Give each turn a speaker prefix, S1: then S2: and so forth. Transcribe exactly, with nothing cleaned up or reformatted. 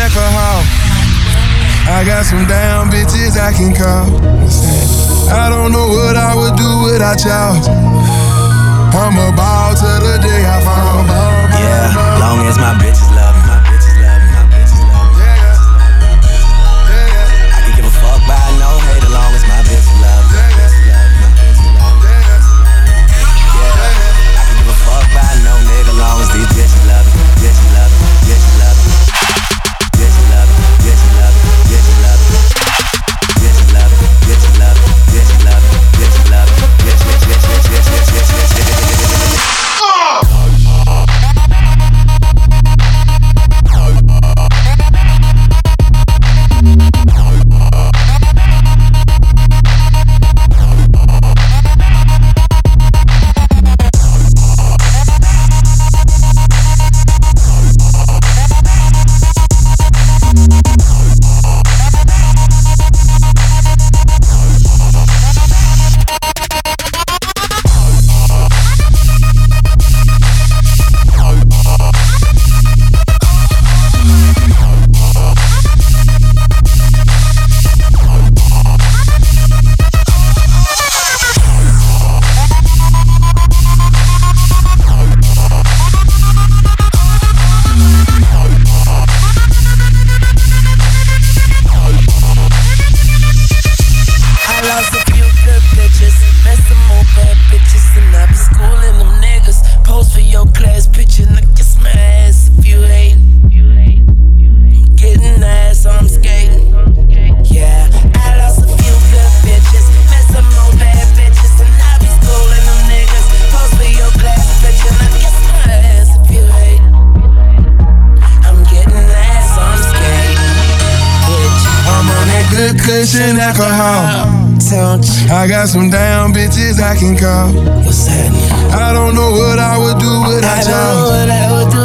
S1: alcohol. I got some damn bitches I can call. I don't know what I would do without y'all. I'm a ball till the day I fall.
S2: Yeah, long as my bitches love me, my bitches love me, my bitches love me. I can give a fuck by no hate as long as my bitches love me. Yeah, I can give a fuck by no nigga long as these bitches love me, bitches love me, bitches love me, bitches love me, bitches love me, bitches love me, bitches love me, bitches love me, bitches love me, bitches love me, bitch, bitch, bitch, bitch, bitch, bitch, bitch, bitch, bitch.
S1: Cushion alcohol. I got some damn bitches I can call.
S2: What's happening?
S1: I don't know what I would do without y'all.